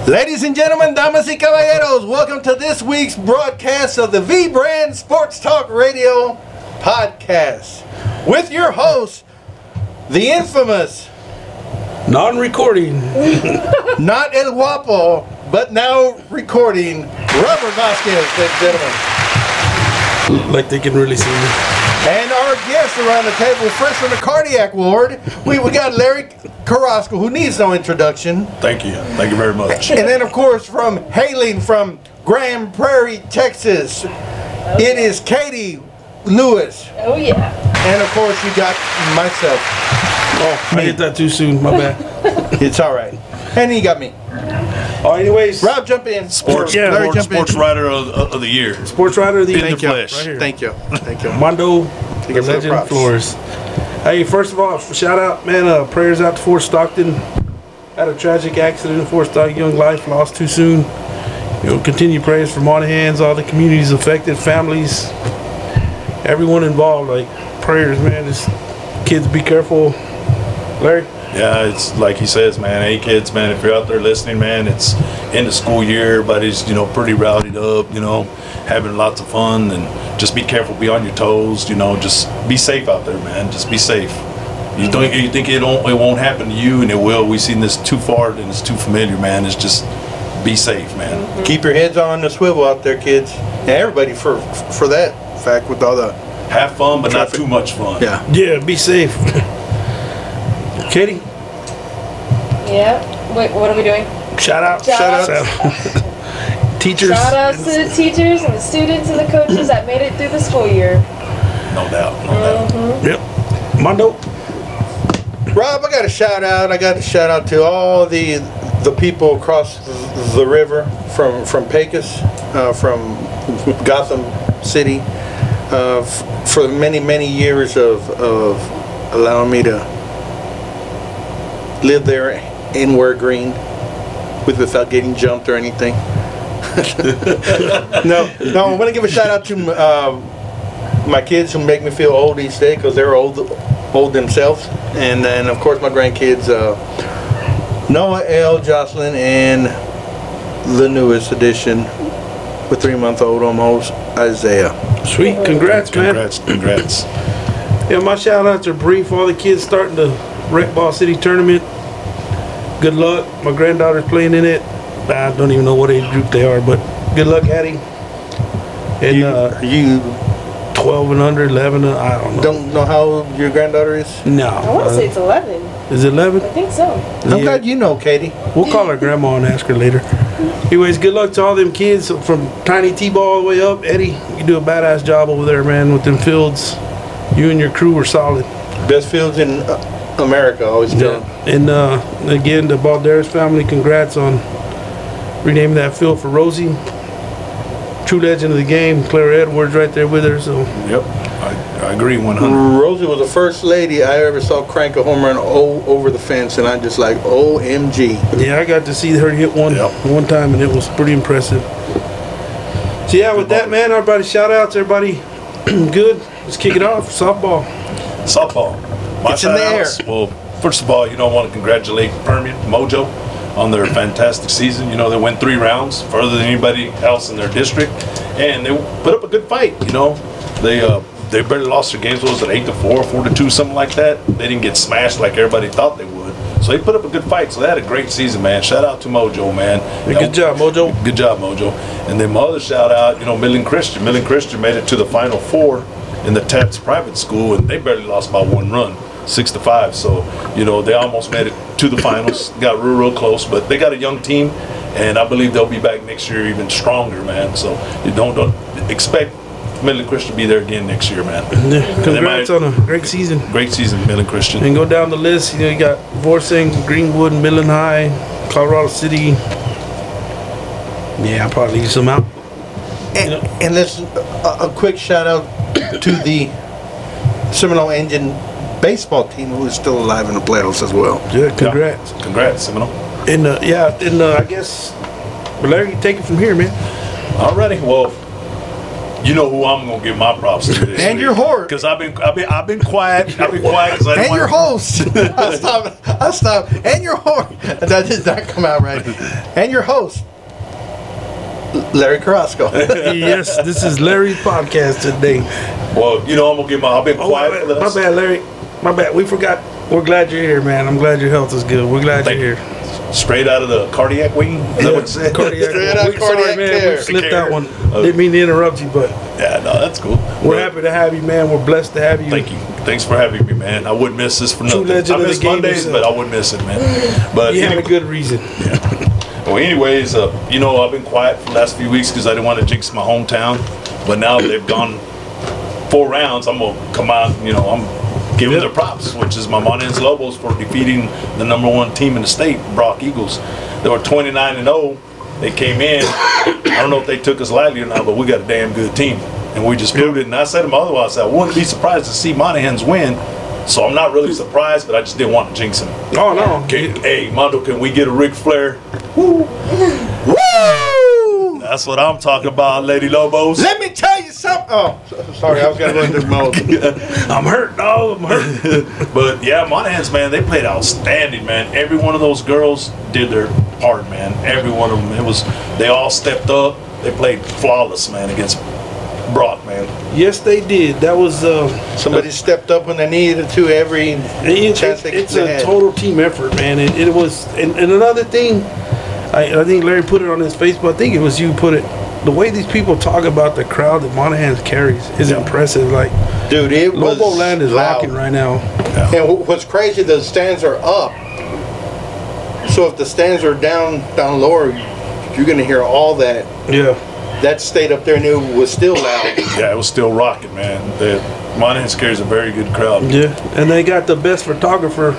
Ladies and gentlemen, damas y caballeros, welcome to this week's broadcast of the V-Brand Sports Talk Radio podcast with your host, the infamous, non-recording, not El Guapo, but now recording, Robert Vasquez, ladies and gentlemen. Like they can really see me. And our guest around the table, fresh from the cardiac ward, we got Larry Carrasco, who needs no introduction. Thank you very much. And then, of course, hailing from Grand Prairie, Texas, it is Katie Lewis. Oh, yeah. And, of course, you got myself. Oh, I hit that too soon. My bad. It's all right. And you got me. Oh, anyways. Rob, jump in. Sports writer of the year. Sports writer of the year. In the flesh. Right here. Thank you. Mondo, the legend Flores. Hey, first of all, shout out, man. Prayers out to Fort Stockton. Had a tragic accident in Fort Stockton. Young life lost too soon. Continue prayers from all the hands, all the communities affected, families, everyone involved. Like prayers, man. Just kids, be careful. Larry. Yeah, it's like he says, man. Hey, kids, man. If you're out there listening, man, it's end of school year. Everybody's pretty rowdied up. Having lots of fun, and just be careful. Be on your toes. Just be safe out there, man. Just be safe. You think it won't happen to you, and it will. We've seen this too far, and it's too familiar, man. It's just be safe, man. Mm-hmm. Keep your heads on the swivel out there, kids. And everybody for that fact with all the have fun, but traffic. not too much fun. Yeah, be safe. Katie? Yeah. Wait, what are we doing? Shout out. Teachers. Shout outs to the teachers and the students and the coaches that made it through the school year. No doubt. Yep. Mondo? Rob, I got a shout out to all the people across the river from Pecos, from Gotham City, for many years of allowing me to live there and wear green without getting jumped or anything. No, I'm going to give a shout out to my kids who make me feel old each day because they're old themselves. And then, of course, my grandkids, Noah, L, Jocelyn, and the newest addition with 3-month-old almost, Isaiah. Sweet. Congrats, man. Congrats. Yeah, my shout outs are brief. All the kids starting the Rec Ball City tournament. Good luck. My granddaughter's playing in it. I don't even know what age group they are, but good luck, Addie. And you 12 and under, 11, I don't know. don't know how old your granddaughter is? No. I want to say it's 11. Is it 11? I think so. I'm glad you know, Katie. We'll call her grandma and ask her later. Anyways, good luck to all them kids from tiny T-ball all the way up. Eddie, you do a badass job over there, man, with them fields. You and your crew are solid. Best fields in America, I always tell them. And again, the Balderas family, congrats on renaming that field for Rosie. True legend of the game, Clara Edwards right there with her. So Yep, I agree 100. Rosie was the first lady I ever saw crank a home run over the fence, and I just like, OMG. yeah, I got to see her hit one time, and it was pretty impressive. So yeah, with that, man, everybody, shout outs, everybody. Good. Let's kick it off. Softball. My It's in the air. shout-outs, well, first of all, I want to congratulate Permian Mojo on their fantastic season. They went 3 rounds, further than anybody else in their district, and they put up a good fight. They barely lost their games. What was it, 8-4, 4-2, something like that? They didn't get smashed like everybody thought they would. So they put up a good fight. So they had a great season, man. Shout out to Mojo, man. Hey, good job, Mojo. Good job, Mojo. And then my other shout out, Midland Christian. Midland Christian made it to the Final Four in the Tats private school, and they barely lost by 1 run, 6-5. So, they almost made it to the finals. Got real close, but they got a young team, and I believe they'll be back next year even stronger, man. So you don't expect Midland Christian to be there again next year, man. Yeah, congrats on a great season. Great season, Midland Christian. And go down the list. You got Vorsing, Greenwood, Midland High, Colorado City. Yeah, I'll probably leave some out. And let's a quick shout out to the Seminole Engine baseball team who is still alive in the playoffs as well. Yeah, congrats. Yeah. Congrats, Seminole. And I guess, Larry, you take it from here, man. Alrighty, well, you know who I'm gonna give my props to this And your horse. because I've been quiet. I've been quiet because I And your host. I stopped. And your host. That did not come out right. And your host, Larry Carrasco. Yes, this is Larry's podcast today. Well, you know I'm gonna give my. I've been quiet for the my bad, Larry. My bad. We forgot. We're glad you're here, man. I'm glad your health is good. We're glad Thank you're you. here. Straight out of the cardiac wing. Is that what it said? Cardiac. Straight out Sorry, cardiac man. care. We slipped that one. Oh. Didn't mean to interrupt you, but Yeah, no, that's cool. we're happy to have you, man. We're blessed to have you. Thank you. Thanks for having me, man. I wouldn't miss this for True nothing. legend I of the miss game Mondays, yourself. but I wouldn't miss it, man. But You had a anyway, good reason. well, anyways, you know, I've been quiet for the last few weeks because I didn't want to jinx my hometown. But now they've gone 4 rounds, I'm gonna come out. You know, I'm giving their props, which is my Monahan's Lobos for defeating the #1 team in the state, Brock Eagles. They were 29-0. They came in. I don't know if they took us lightly or not, but we got a damn good team, and we just proved it. And I said to my other I said I wouldn't be surprised to see Monahan's win. So I'm not really surprised, but I just didn't want to jinx him. Oh no. Okay, hey, Mondo, can we get a Ric Flair? Woo! That's what I'm talking about, Lady Lobos. Let me tell you something. Oh, sorry, I was gonna go into mode. I'm hurt, dog. I'm hurt. But yeah, Monahan's, man, they played outstanding, man. Every one of those girls did their part, man. Every one of them. They all stepped up. They played flawless, man, against Brock, man. Yes, they did. That was Somebody stepped up when they needed to every chance it's they a had. total team effort, man. It was, and another thing, I think Larry put it on his Facebook. I think it was you put it. The way these people talk about the crowd that Monahan carries is impressive. Like, Dude, it was Lobo Land is loud. rocking right now. And what's crazy, the stands are up. So if the stands are down lower, you're gonna hear all that. Yeah. That stayed up there and it was still loud. Yeah, it was still rocking, man. Monahan's carries a very good crowd. Yeah, and they got the best photographer,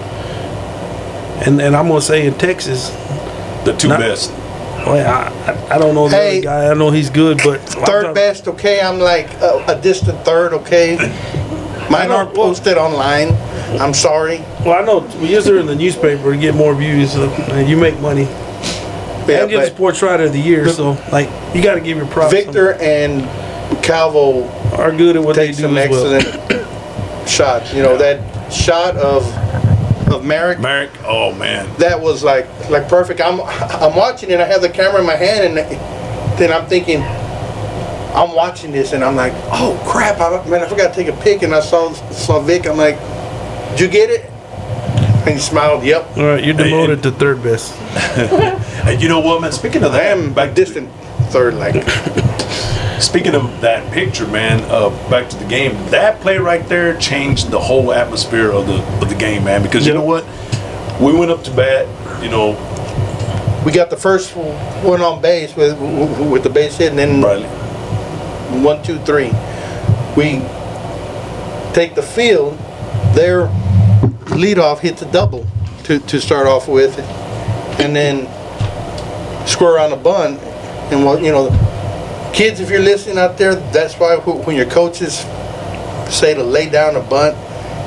and I'm gonna say in Texas. The 2 Not- best. Well, I don't know the Hey, other guy. I know he's good, but Third best, okay. I'm like a distant third, okay. Mine aren't posted online. I'm sorry. Well, I know we use her in the newspaper to get more views, and you make money. Yeah, And you're the but sports writer of the year, so like you got to give your props. Victor and Calvo are good at what they take do some as well. excellent shots. You know, that shot of Merrick. Merrick, oh man. That was like perfect. I'm watching it. I have the camera in my hand, and then I'm thinking, I'm watching this, and I'm like, oh crap! I forgot to take a pic, and I saw Vic. I'm like, did you get it? And he smiled. Yep. All right, you're demoted to third best. And you know what, man? Speaking of I that, am a distant third. Like, speaking of that picture, man, back to the game. That play right there changed the whole atmosphere of the game, man. Because you know what? We went up to bat. You know, we got the first one on base with the base hit, and then Riley. 1, 2, 3. We take the field. Their leadoff hits a double to start off with, and then square on a bunt. And what, you know, kids, if you're listening out there, that's why when your coaches say to lay down a bunt,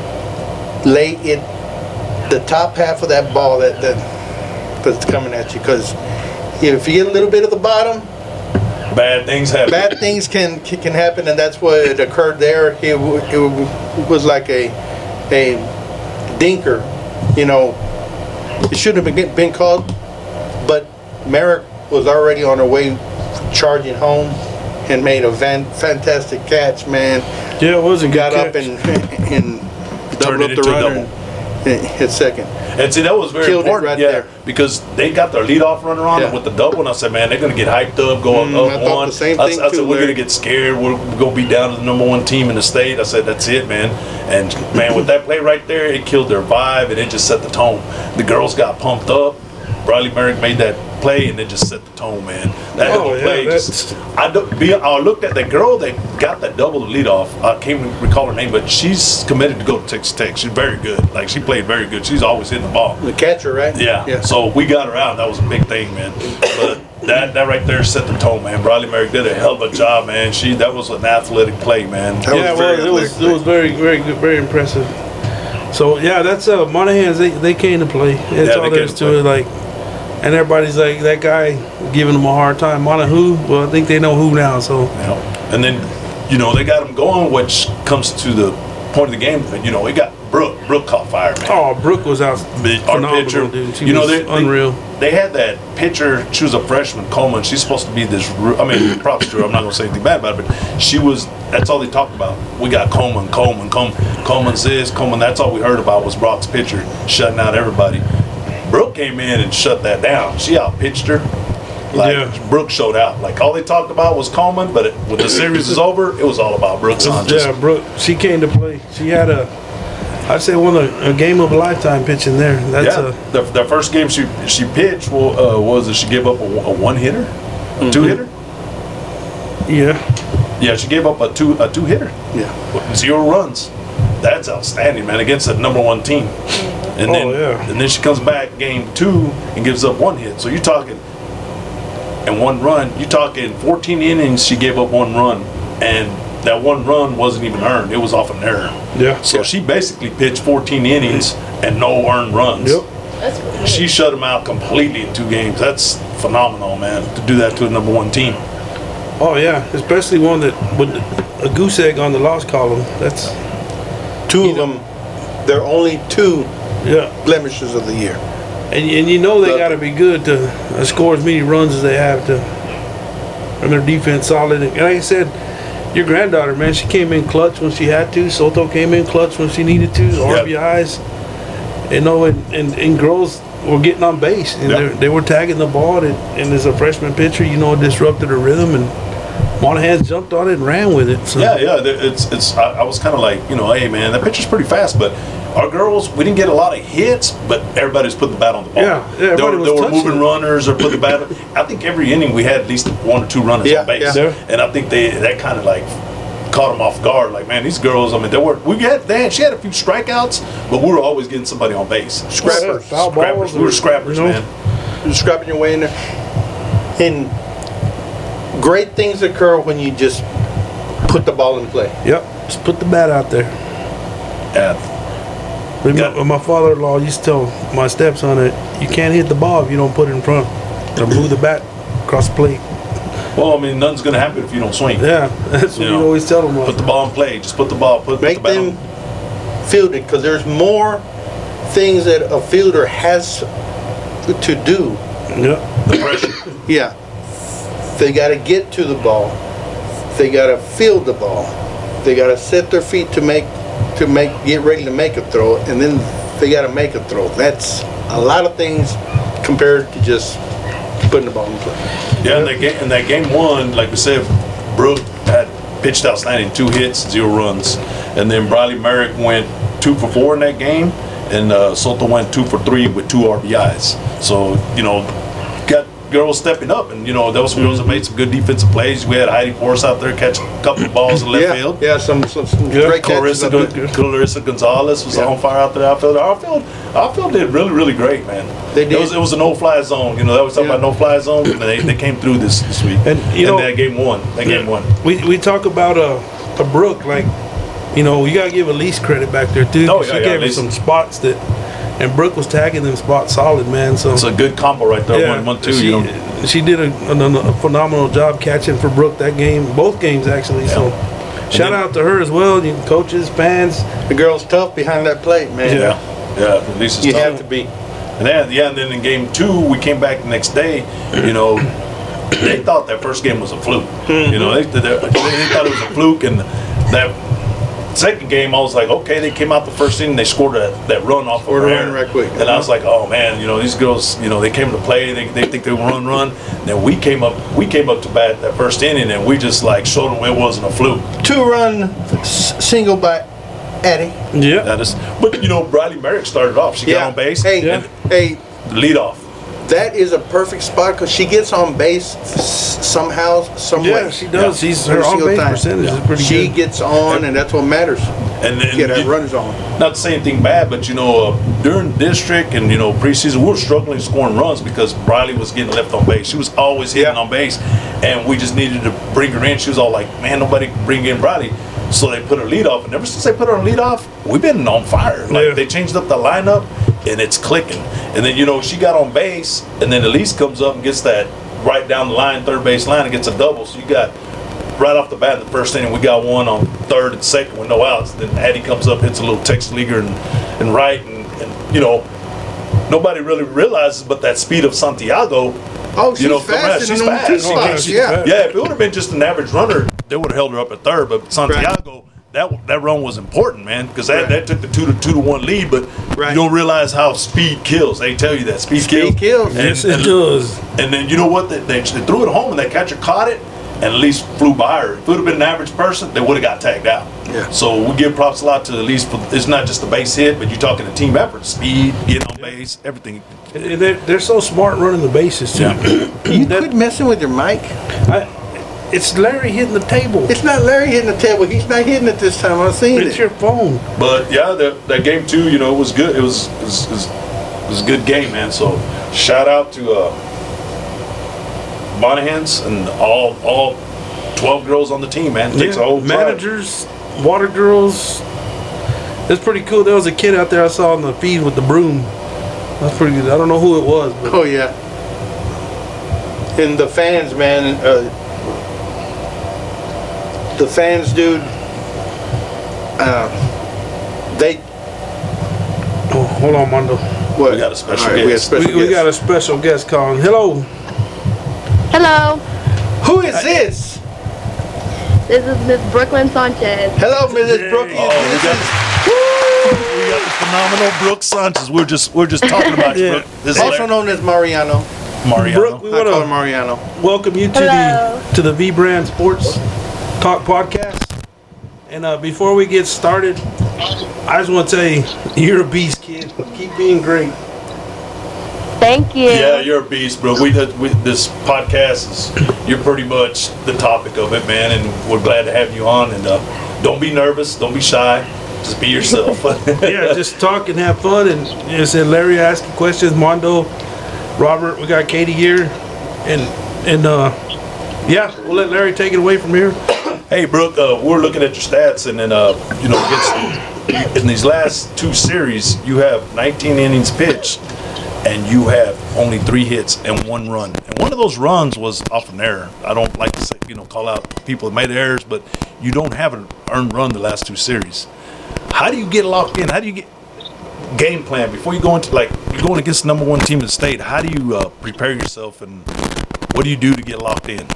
lay it the top half of that ball that's coming at you, because if you get a little bit of the bottom, Bad things happen. bad things can happen, and that's what occurred there. It was like a dinker, you know. It shouldn't have been called, but Merrick was already on her way charging home and made a fantastic catch, man. Yeah, it was a good Got up catch. and Turned doubled it up the into a runner double. and hit second. And see, that was very Killed it important, right yeah, there. because they got their leadoff runner on Yeah. with the double, and I said, man, they're gonna get hyped up, go up I thought one. the same I thing said, too, we're Larry. gonna get scared. We're gonna be down to the #1 team in the state. I said, that's it, man. And man, with that play right there, it killed their vibe, and it just set the tone. The girls got pumped up. Riley Merrick made that play, and it just set the tone, man. That Oh, little yeah, play that's- just. I looked at the girl that got that double leadoff. I can't recall her name, but she's committed to go to Texas Tech. She's very good. Like, she played very good. She's always hitting the ball. The catcher, right? Yeah. So we got her out. That was a big thing, man. But that right there set the tone, man. Riley Merrick did a hell of a job, man. That was an athletic play, man. That Yeah, was well, very it was very, very good, very impressive. So yeah, that's Monahan's. They came to play. That's Yeah, all they there came is to to play. it. Like, And everybody's like, that guy giving them a hard time. Montague, well, I think they know who now, so. Yeah. And then, they got him going, which comes to the point of the game. We got Brooke. Brooke caught fire, man. Oh, Brooke was out phenomenal, pitcher, dude. She was unreal. They had that pitcher, she was a freshman, Coleman. She's supposed to be this, props to her. I'm not going to say anything bad about it, but that's all they talked about. We got Coleman's this, Coleman, that's all we heard about was Brock's pitcher shutting out everybody. Brooke came in and shut that down. She out-pitched her. Brooke showed out. Like, all they talked about was Coleman, but when the series is over, it was all about Brooke Sanchez. Yeah, Brooke, she came to play. She had I'd say a game of a lifetime pitching there. The first game she pitched was she gave up a one-hitter? A two-hitter? Yeah. Yeah, she gave up a two-hitter. Yeah. 0 runs. That's outstanding, man, against the number 1 team. And then she comes back game 2 and gives up 1 hit. So you're talking, and 1 run, you're talking 14 innings, she gave up 1 run. And that 1 run wasn't even earned. It was off an error. Yeah. So she basically pitched 14 innings and no earned runs. Yep. That's pretty good. She shut them out completely in 2 games. That's phenomenal, man, to do that to a number 1 team. Oh, yeah. Especially one that with a goose egg on the loss column. That's 2 of them. They're only 2 yeah blemishes of the year. And they got to be good to score as many runs as they have to. And their defense solid. And like I said, your granddaughter, man, she came in clutch when she had to. Soto came in clutch when she needed to. RBIs. And girls were getting on base. And they were tagging the ball. And as a freshman pitcher, it disrupted her rhythm. And Monahan jumped on it and ran with it. So. Yeah. I was kind of like, hey, man, that pitcher's pretty fast. But our girls, we didn't get a lot of hits, but everybody's put the bat on the ball. Yeah, they were moving runners or put the bat. I think every inning we had at least 1 or 2 runners on base. Yeah. And I think that kind of like caught them off guard. Like, man, these girls, she had a few strikeouts, but we were always getting somebody on base. Scrappers. Scrappers. We were scrappers, man. You're scrapping your way in there. And great things occur when you just put the ball in play. Yep. Just put the bat out there. Yeah. My father-in-law used to tell my stepson that you can't hit the ball if you don't put it in front. It'll move the bat across the plate. Well, nothing's going to happen if you don't swing. Yeah, that's what you always tell them. Put the ball in play. Just put the ball. Make them field it, because there's more things that a fielder has to do. Yeah. The pressure. Yeah. They got to get to the ball. They got to field the ball. They got to set their feet to get ready to make a throw, and then they got to make a throw. That's a lot of things compared to just putting the ball in play. Yeah, in that game 1, like we said, Brooke had pitched outstanding, 2 hits, 0 runs, and then Briley Merrick went 2 for 4 in that game, and Soto went 2 for 3 with 2 RBIs. So got girls stepping up, and those girls that made some good defensive plays. We had Heidi Forrest out there catch a couple of balls in left field. Yeah, some great catches. Clarissa Gonzalez was on fire out there. Our field did really, really great, man. They did. It was a no-fly zone. That was talking about no-fly zone. And they came through this week. And that game 1. Game 1. We talk about a Brooke, like you gotta give Elise credit back there too. She gave her some spots that. And Brooke was tagging them spots solid, man. So it's a good combo right there. 1-1-2. She did a phenomenal job catching for Brooke that game, both games actually. Yeah. So shout out to her as well. Coaches, fans. The girl's tough behind that plate, man. Yeah. At least you have to be. And then in game 2, we came back the next day. They thought that first game was a fluke. They thought it was a fluke, and that. Second game, I was like, okay, they came out the first inning, they scored that run off of her. Right quick. And I was like, oh man, these girls, they came to play, they think they run. Then we came up to bat that first inning, and we just like showed them it wasn't a fluke. 2-run single by Addie. Yeah. But Briley Merrick started off. She got on base. Hey, lead off. That is a perfect spot because she gets on base somehow, some way. Yeah, she does. Her on base percentage is pretty good. She gets on, and that's what matters. And get her runners on. Not to say anything bad, but during district and preseason, we were struggling scoring runs because Briley was getting left on base. She was always hitting on base, and we just needed to bring her in. She was all like, "Man, nobody can bring in Briley." So they put her lead off, and ever since they put her on lead off, we've been on fire. Like they changed up the lineup, and it's clicking. And then, she got on base, and then Elise comes up and gets that right down the line, third base line, and gets a double. So you got right off the bat in the first inning, we got one on third and second with no outs. Then Addie comes up, hits a little Texas leaguer and right, and nobody really realizes, but that speed of Santiago. Oh, she's fast. She's fast. Yeah. If it would have been just an average runner, they would have held her up at third. But Santiago, that run was important, man, because that took the 2-1 lead. But you don't realize how speed kills. They tell you that speed kills. Yes, it does. And then you know what? They threw it home, and that catcher caught it, and at least flew by her. If it would have been an average person, they would have got tagged out. Yeah. So we give props a lot to Elise. It's not just the base hit, but you're talking a team effort, speed, getting on base, everything. They're so smart running the bases too. You quit messing with your mic. It's Larry hitting the table. It's not Larry hitting the table. He's not hitting it this time. I've seen it. It's your phone. But yeah, that game too, it was good. It was a good game, man. So shout out to Monahans and all 12 girls on the team, man. It takes a whole managers, water girls. It's pretty cool. There was a kid out there I saw on the feed with the broom. That's pretty good. I don't know who it was. But. Oh yeah. And the fans, man. The fans, dude. They. Oh, hold on, Mondo. What? We got a special guest. We got a special guest calling. Hello. Hello, Who is this? this is Miss Brooklyn Sanchez. Hello, Mrs. Brookie. We got the phenomenal Brooke Sanchez. We're just talking about you, Brooke. This is Also known as Mariano. Mariano. Brooke, we I call want him Mariano. to welcome you Hello. to the V Brand Sports Talk podcast. And before we get started, I just want to say you're a beast, kid. Keep being great. Thank you. Yeah, you're a beast, bro. This podcast is, you're pretty much the topic of it, man, and we're glad to have you on. And don't be nervous, don't be shy, just be yourself. Yeah, just talk and have fun. And you said Larry asking questions, Mondo, Robert, we got Katie here, and yeah, we'll let Larry take it away from here. Hey, Brooke, we're looking at your stats, and then against in these last two series, you have 19 innings pitched. And you have only 3 hits and 1 run. And one of those runs was off an error. I don't like to say, call out people that made errors, but you don't have an earned run the last 2 series. How do you get locked in? How do you get game plan before you go into, you're going against the #1 team in the state? How do you prepare yourself, and what do you do to get locked in?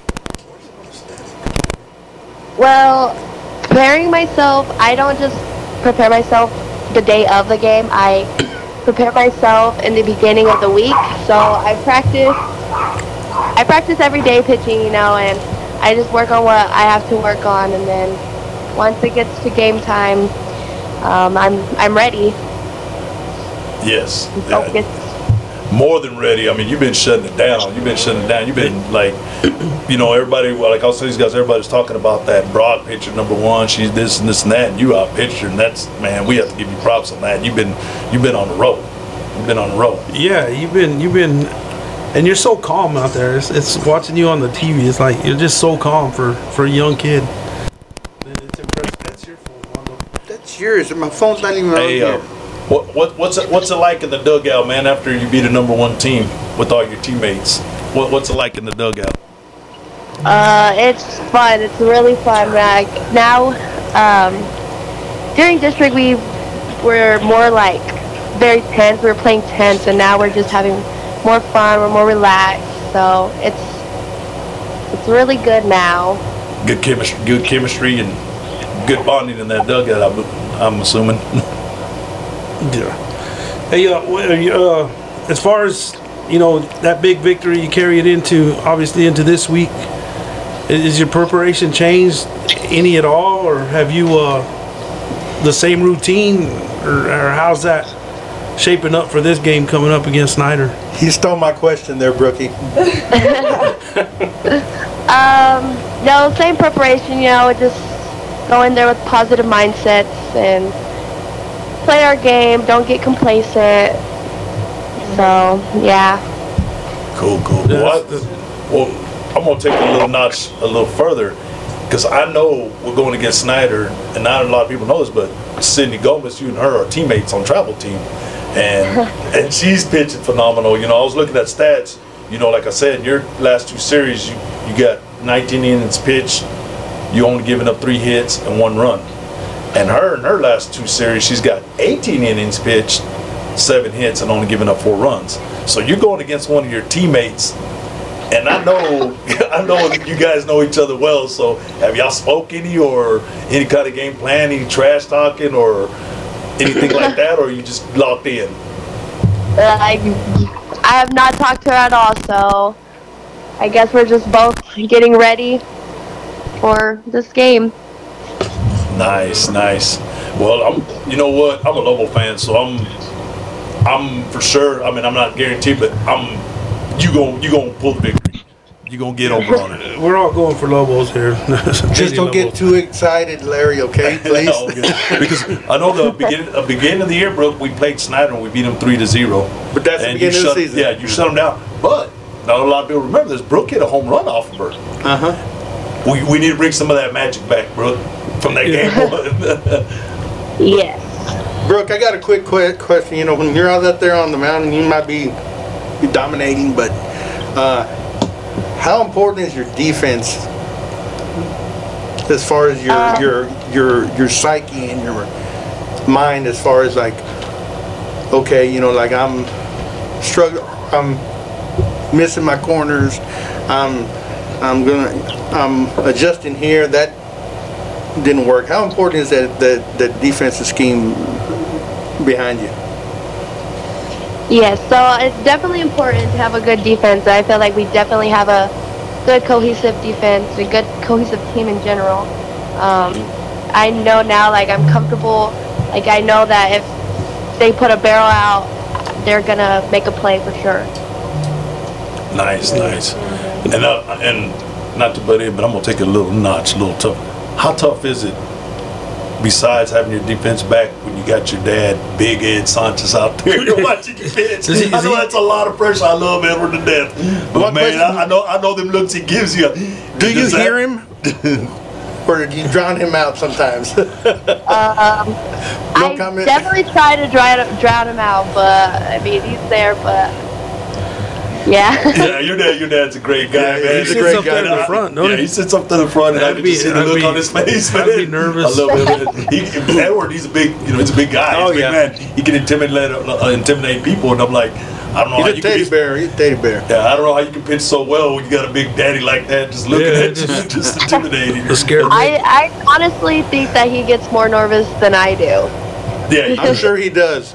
Well, preparing myself, I don't just prepare myself the day of the game. I prepare myself in the beginning of the week. So I practice every day pitching, and I just work on what I have to work on, and then once it gets to game time, I'm ready. Yes. Focus. More than ready. I mean, you've been shutting it down. You've been everybody, like I'll say these guys, everybody's talking about that broad pitcher, #1. She's this and this and that, and you out pitcher, and that's, man, we have to give you props on that. You've been on the road. You've been on the road. Yeah, you've been, and you're so calm out there. It's watching you on the TV. It's like you're just so calm for a young kid. It's impressive. That's your phone, Mondo. That's yours. My phone's not even on here. What's it like in the dugout, man? After you beat a #1 team with all your teammates, what's it like in the dugout? It's fun. It's really fun. Like now, during district we were more like very tense. We were playing tense, and now we're just having more fun. We're more relaxed. So it's really good now. Good chemistry, and good bonding in that dugout. I'm assuming. Yeah. Hey, as far as that big victory, you carry it into this week. Is your preparation changed any at all, or have you the same routine, or how's that shaping up for this game coming up against Snyder? You stole my question there, Brookie. No, same preparation. Just go in there with positive mindsets and play our game. Don't get complacent. So yeah. Cool. Well, I'm gonna take it a little further, because I know we're going against Snyder, and not a lot of people know this, but Sydney Gomez, you and her are teammates on travel team, and she's pitching phenomenal. You know, I was looking at stats. You know, like I said, in your last 2 series, you got 19 innings pitched. You only giving up 3 hits and 1 run. And in her last 2 series, she's got 18 innings pitched, 7 hits, and only giving up 4 runs. So you're going against one of your teammates. And I know that you guys know each other well. So have y'all spoke any or any kind of game plan, any trash talking or anything like that, or you just locked in? I have not talked to her at all, so I guess we're just both getting ready for this game. Nice. Well, you know what? I'm a Lobo fan, so I'm for sure. I mean, I'm not guaranteed, but you gonna pull the victory. You gonna get over on it. We're all going for Lobos here. Just don't get too excited, Larry. Okay, please. No, because I know the beginning of the year, Brooke, we played Snyder and we beat them 3-0. But that's the beginning of the season. Yeah, you shut them down. But not a lot of people remember this. Brooke hit a home run off of her. We need to bring some of that magic back, Brooke, from that game. Yes. Brooke, I got a quick question. You know, when you're out there on the mountain, you might be dominating, but how important is your defense as far as your psyche and your mind, as far as like, okay, you know, like I'm struggling, I'm missing my corners, I'm adjusting here, that didn't work. How important is that defensive scheme behind you? Yes, so it's definitely important to have a good defense. I feel like we definitely have a good cohesive defense, a good cohesive team in general. I know now, like, I'm comfortable. Like, I know that if they put a barrel out, they're gonna make a play for sure. Nice. And not to butt in, but I'm gonna take it a little tough. How tough is it, besides having your defense back, when you got your dad, Big Ed Sanchez, out there watching you pitch? I know that's a lot of pressure. I love Edward to death, but man, I know them looks he gives you. Do you hear him, or do you drown him out sometimes? I definitely try to drown him out, but I mean, he's there, but. Yeah. Yeah, your dad's a great guy, man. He's a great guy in the front, don't he? He sits up to the front, and I can just see the look on his face, man. I'd be nervous. I love him. Edward, he's a big guy. He's a big man. He can intimidate people, and I'm like, I don't know how you can. He's a teddy bear. Yeah, I don't know how you can pitch so well when you got a big daddy like that, just looking at you, just intimidating. I honestly think that he gets more nervous than I do. Yeah, I'm sure he does.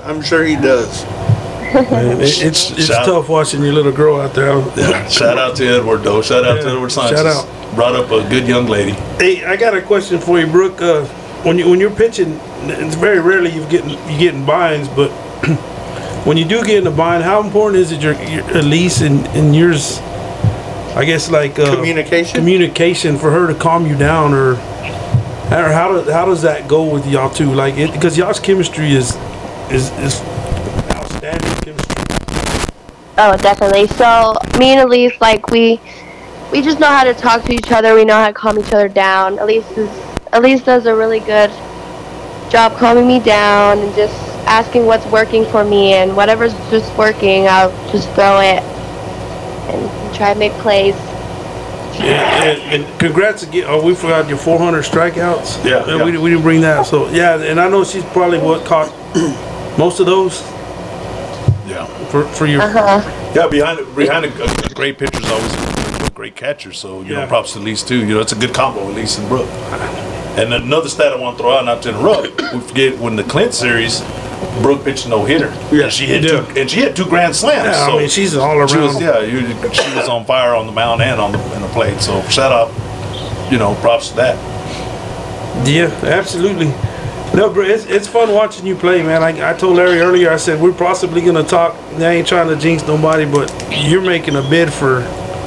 It's tough watching your little girl out there. Yeah, shout out to Edward, though. Shout out to Edward Sanchez. Shout out. Brought up a good young lady. Hey, I got a question for you, Brooke. When you're pitching, it's very rarely you get in binds, but when you do get in a bind, how important is it your Elise and yours? I guess like communication for her to calm you down, or how does that go with y'all too? Like because y'all's chemistry is outstanding chemistry. Oh, definitely. So me and Elise, like we just know how to talk to each other. We know how to calm each other down. Elise does a really good job calming me down and just asking what's working for me, and whatever's just working, I'll just throw it and try to make plays. And congrats again. Oh, we forgot your 400 strikeouts. Yeah. We didn't bring that. So yeah, and I know she's probably caught most of those. Yeah. For your. Yeah, behind a great pitcher is always a great catcher. So you know, props to Elise too. You know, it's a good combo, Elise and Brooke. And another stat I want to throw out, not to interrupt, we forget when the Clint series, Brooke pitched no hitter. Yeah, and she hit two grand slams. Yeah, so I mean, she's all around. She was on fire on the mound and in the plate. So shout out, props to that. Yeah, absolutely. No, bro, it's fun watching you play, man. I told Larry earlier, I said we're possibly gonna talk. I ain't trying to jinx nobody, but you're making a bid for,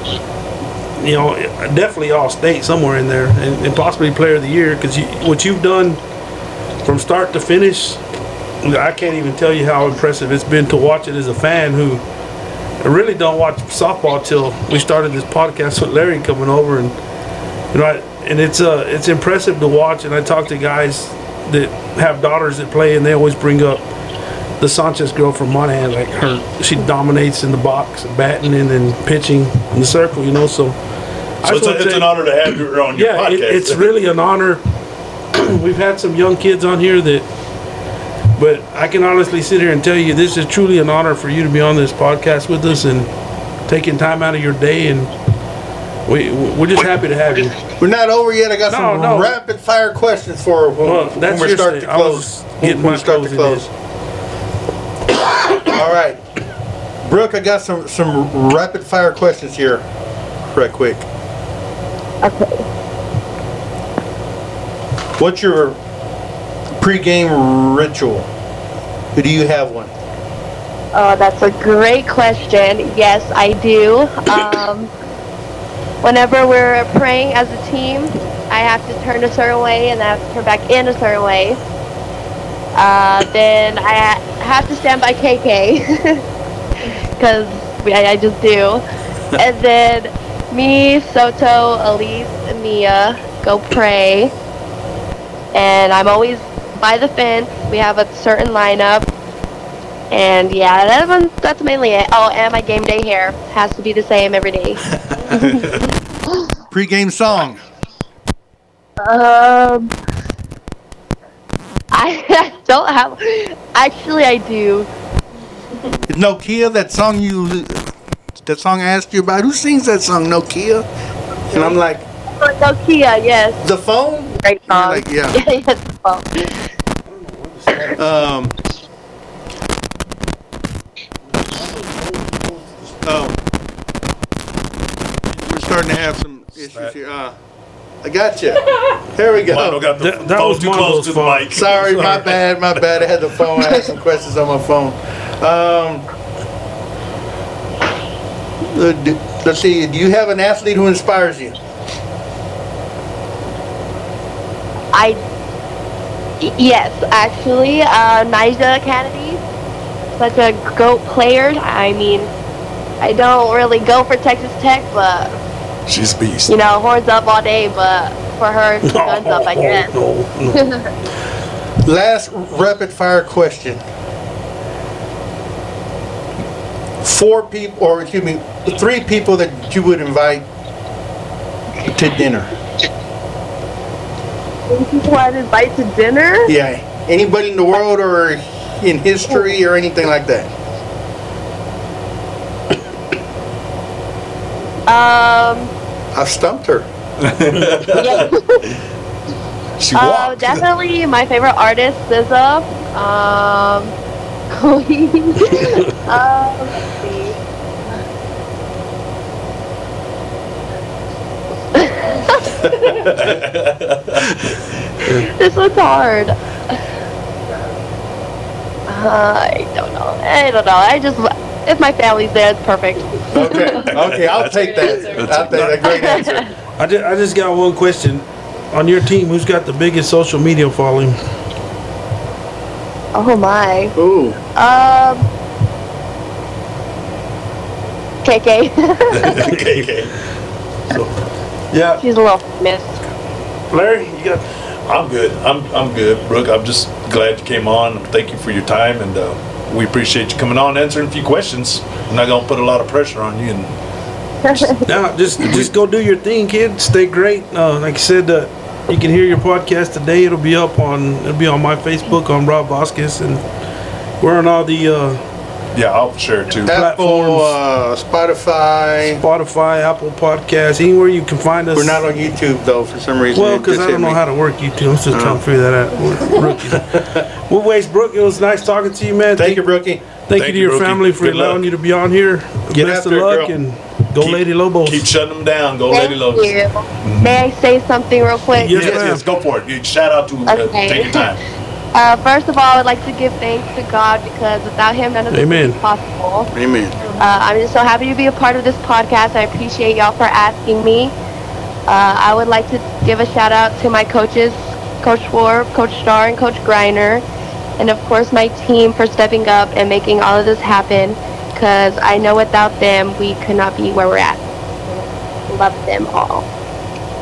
definitely All-State somewhere in there, and possibly Player of the Year, because what you've done from start to finish, I can't even tell you how impressive it's been to watch it as a fan who I really don't watch softball till we started this podcast with Larry coming over, and it's impressive to watch. And I talk to guys that have daughters that play, and they always bring up the Sanchez girl from Monahan, like she dominates in the box, batting and then pitching in the circle, you know. So it's an honor to have you on your podcast. It's really an honor. We've had some young kids on here but I can honestly sit here and tell you this is truly an honor for you to be on this podcast with us and taking time out of your day, and we're just happy to have you. We're not over yet. I got some rapid fire questions for when we start to close. All right, Brooke, I got some rapid fire questions here, right quick. Okay. What's your pre-game ritual? Do you have one? Oh, that's a great question. Yes, I do. Whenever we're praying as a team, I have to turn a certain way and I have to turn back in a certain way. Then I have to stand by KK because I just do. And then me, Soto, Elise, and Mia go pray. And I'm always by the fence. We have a certain lineup. And yeah, that's mainly it. Oh, and my game day hair has to be the same every day. Pre-game song. I don't have. Actually, I do. Is Nokia that song I asked you about? Who sings that song, Nokia? And I'm like, Nokia, yes. The phone? Great song. Like, yeah. Yes, the phone. We're starting to have some issues here. I got you. There we go. Mono got the That phone was too close to the mic. Sorry, my bad. I had the phone. I had some questions on my phone. Let's see. Do you have an athlete who inspires you? Yes, actually, Nyjah Kennedy, such a GOAT player. I mean, I don't really go for Texas Tech, but she's a beast. You know, horns up all day, but for her, guns up, I guess. No. Last rapid fire question. 3 people that you would invite to dinner. 3 people I'd invite to dinner? Yeah. Anybody in the world or in history or anything like that? I stumped her. She walked. Definitely my favorite artist, SZA. Let's see. This one's hard. I don't know. If my family's there, it's perfect. Okay, I'll take that. I'll take that. Great answer. I just got one question. On your team, who's got the biggest social media following? Oh my. Ooh. KK. KK. So, yeah. She's a little famous. Larry, you got? I'm good. I'm good, Brooke. I'm just glad you came on. Thank you for your time, and we appreciate you coming on, answering a few questions. I'm not gonna put a lot of pressure on you. And Now, just go do your thing, kid. Stay great. Like I said, you can hear your podcast today. It'll be on my Facebook on Rob Vasquez, and we're on all the yeah, I'll share it too. Apple, Spotify, Apple Podcasts, anywhere you can find us. We're not on YouTube though for some reason. Well, because I don't know how to work YouTube. I'm still trying to figure that out. We're rookies. Well, Waste Brooke, it was nice talking to you, man. Thank you, Brookie. Thank you to your Brookie. family for Good allowing luck. you to be on here. Get Best of after it, luck girl. and go Lady Lobos. Keep shutting them down. Go Thank Lady Lobos. you. May I say something real quick? Yes, Yes, ma'am. yes, go for it. You shout out to Okay. take your time. First of all, I would like to give thanks to God because without Him, none of this Amen. is possible. Amen. I'm just so happy to be a part of this podcast. I appreciate y'all for asking me. I would like to give a shout out to my coaches, Coach Schwarb, Coach Starr, and Coach Greiner, and of course my team for stepping up and making all of this happen because I know without them we could not be where we're at. Love them all.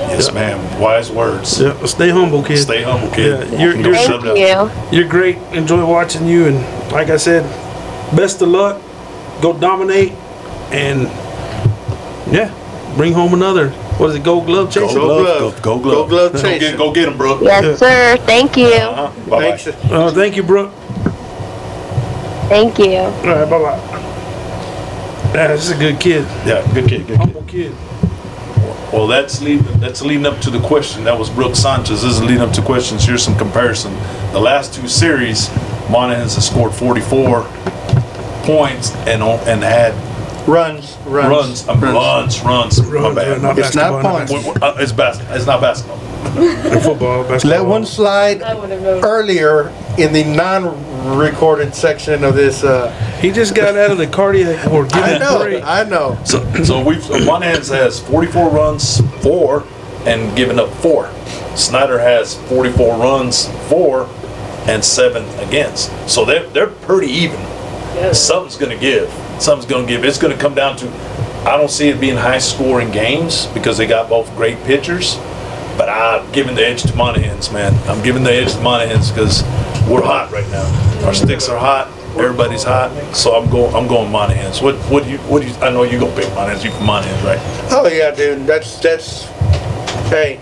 Yes, ma'am. Wise words. Yeah, stay humble, kid. Stay humble, kid. Yeah, you're Thank you. You're great. Enjoy watching you, and like I said, best of luck. Go dominate, and yeah, bring home another. What is it? Gold glove chase. Go glove. Go glove. Go glove chasing. Go get him, Brooke. Yes, sir. Thank you. Bye-bye. Thanks. Thank you, Brooke. Thank you. All right, bye bye. Yeah, this is a good kid. Yeah, good kid. Good kid. Humble kid. Well, that's leading up to the question. That was Brooke Sanchez. This is leading up to questions. Here's some comparison. The last 2 series, Monahans has scored 44 points and had Runs. runs. My bad. Not It's not basketball, points. It's not basketball. Football, basketball. Let one slide I would have known. earlier in the non-recorded section of this. He just got out of the cardiac ward. Give I him a know. break. I know. So Monahans has 44 runs, 4, and given up 4. Snyder has 44 runs, 4, and 7 against. So they're pretty even. Yeah. Something's going to give. It's going to come down to, I don't see it being high-scoring games because they got both great pitchers. But I'm giving the edge to Monahans, man. I'm giving the edge to Monahans because we're hot right now. Our sticks are hot. Everybody's hot. So I'm going Monahans. What do you? I know you gonna pick Monahans. You from Monahans, right? Oh yeah, dude. That's. Hey,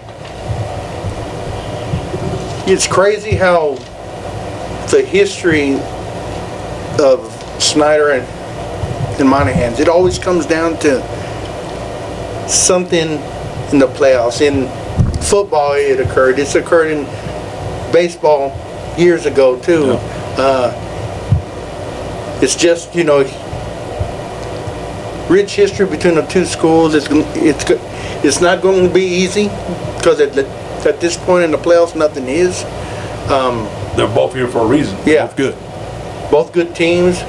it's crazy how the history of Snyder and Monahans. It always comes down to something in the playoffs. In football, it occurred. It's occurred in baseball years ago too. It's just, rich history between the two schools. It's not going to be easy because at this point in the playoffs, nothing is. They're both here for a reason. Yeah. Both good. Both good teams.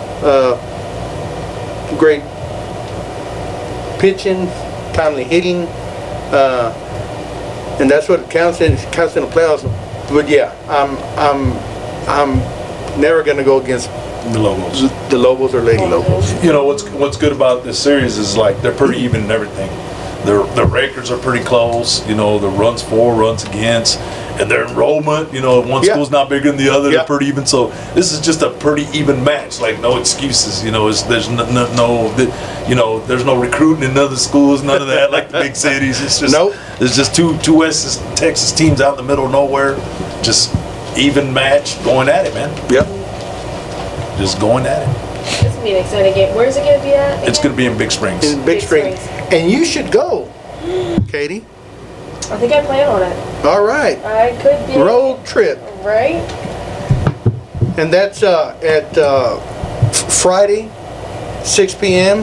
Great pitching, timely hitting. And that's what counts in the playoffs. But yeah, I'm never gonna go against The Lobos. the Lobos or Lady Lobos. You know what's good about this series is like they're pretty even in everything. Their records are pretty close. The runs for, runs against, and their enrollment. One Yeah. school's not bigger than the other. Yeah. They're pretty even. So this is just a pretty even match. Like no excuses. There's there's no recruiting in other schools. None of that. Like the big cities. It's just Nope. There's just two West Texas teams out in the middle of nowhere. Just even match going at it, man. Yep. Just going at it. This is gonna be an exciting game. Where's it gonna be at? It's going to be in Big Springs. In Big Big Spring. Springs. And you should go, Katie. I think I plan on it. All right. I could be. Road trip. Right? And that's at Friday, 6 p.m.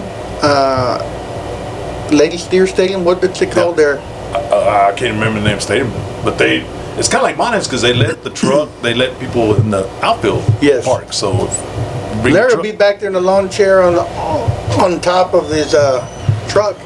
Lady Steer Stadium. What did it called there? I can't remember the name of the stadium, but it's kind of like Monahans because they let they let people in the outfield Yes. park. So bring Larry your will be truck. back there in the lawn chair on top of his truck.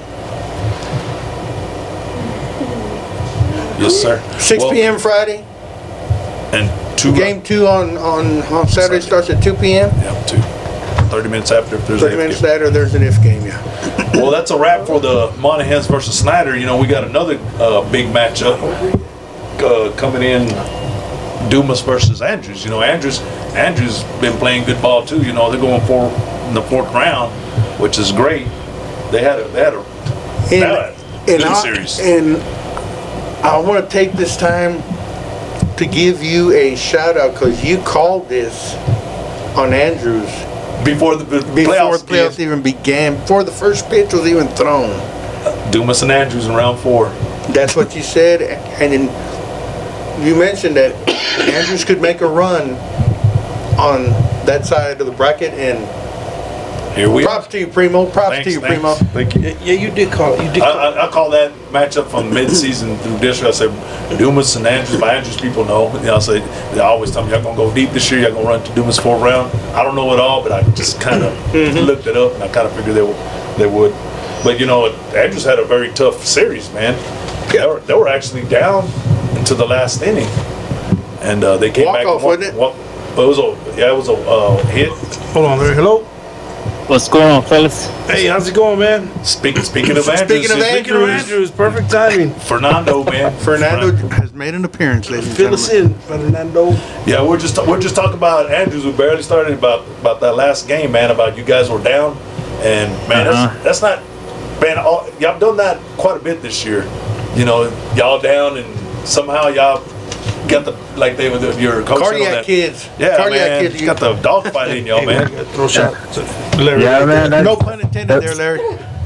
Yes, sir. 6 Well, p.m. Friday. And Game 2 on Saturday starts at 2 p.m. Yeah, 2. 30 minutes after if there's 30 minutes later, there's an if game, yeah. Well, that's a wrap for the Monahans versus Snyder. We got another big matchup coming in. Dumas versus Andrews. Andrews been playing good ball too. They're going for in the 4th round, which is great. They had a good series. And I want to take this time to give you a shout out because you called this on Andrews Before the playoffs even began, before the first pitch was even thrown. Dumas and Andrews in round 4. That's what you said, and then you mentioned that Andrews could make a run on that side of the bracket, and Here we props are. to you, Primo. Props to you, Primo. Thank you. Yeah, you did call it. You did call it. I call that matchup from mid-season through district. I said Dumas and Andrews. My Andrews people know. I say they always tell me y'all gonna go deep this year. Y'all gonna run to Dumas 4th round. I don't know it all, but I just kind of looked it up and I kind of figured they would. But Andrews had a very tough series, man. They were actually down into the last inning, and they came back. Walk-off, wasn't it? It was a hit. Hold on, Larry. Hello? What's going on, fellas? Hey, how's it going, man? Speaking of Andrews. Andrews, perfect timing. Fernando, man. Fernando has made an appearance, ladies and Fill us gentlemen. in, Fernando. Yeah, we're just talking about Andrews. We barely started about that last game, man. About you guys were down, and man, that's not, man. Y'all done that quite a bit this year. You know, y'all down, and somehow y'all got the your coach said on Cardiac that. kids. Yeah, Cardiac man. kids. You got the dog fight in y'all, man. Throw shots. Larry. Yeah, man. No pun intended there, Larry.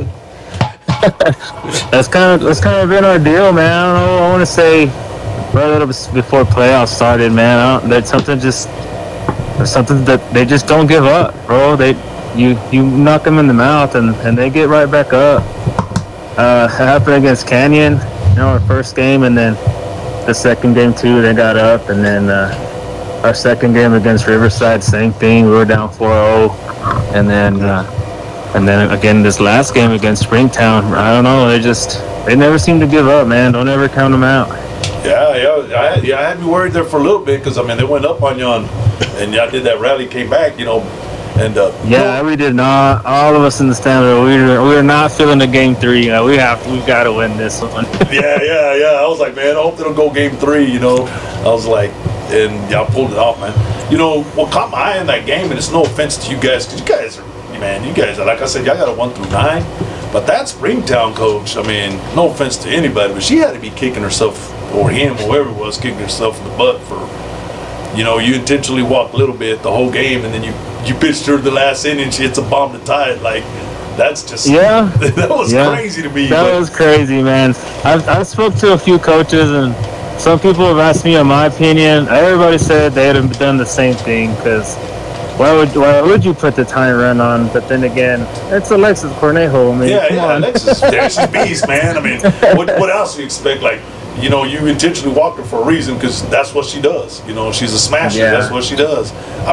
That's kind of been our deal, man. I don't know. I want to say right a little bit before playoffs started, man. There's something that they just don't give up, bro. You knock them in the mouth and they get right back up. It happened against Canyon, our first game, and then the second game too. They got up, and then our second game against Riverside, same thing. We were down 4-0, and then again this last game against Springtown. I don't know. They never seem to give up, man. Don't ever count them out. Yeah. I had me worried there for a little bit because they went up on you and y'all did that rally, came back, and we did not. All of us in the stand, we were not feeling the game 3. We've got to win this one. yeah. I was like, man, I hope they don't go game 3. I was like, and y'all pulled it off, man. What caught my eye in that game, and it's no offense to you guys, because you guys are, like I said, y'all got a 1 through 9. But that Springtown coach, no offense to anybody, but she had to be kicking herself, or him, whoever it was, kicking herself in the butt for, you intentionally walked a little bit the whole game, and then you pitched her the last inning, she hits a bomb to tie it. Like, that's just, that was crazy to me. That was crazy, man. I've spoke to a few coaches, and some people have asked me on my opinion. Everybody said they'd have done the same thing, because why would you put the time run on? But then again, it's Alexis Cornejo. Come on. Alexis, she's beast, man. What else do you expect? Like, you intentionally walked her for a reason, because that's what she does. She's a smasher. Yeah. That's what she does.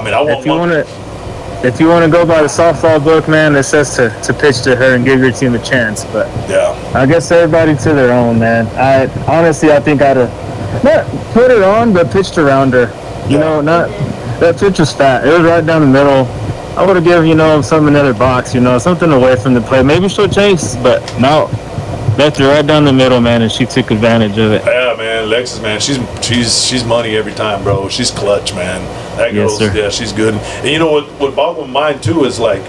If you want to go by the softball book, man, it says to pitch to her and give your team a chance. But yeah, I guess everybody to their own, man. I think I'd have not put it on, but pitched around her. That pitch was fat. It was right down the middle. I would have given, another box, something away from the play. Maybe she'll chase, but no. Left her right down the middle, man, and she took advantage of it. Yeah, man, Alexis, man, she's money every time, bro. She's clutch, man. That girl, she's good. And what boggled my mind too is like,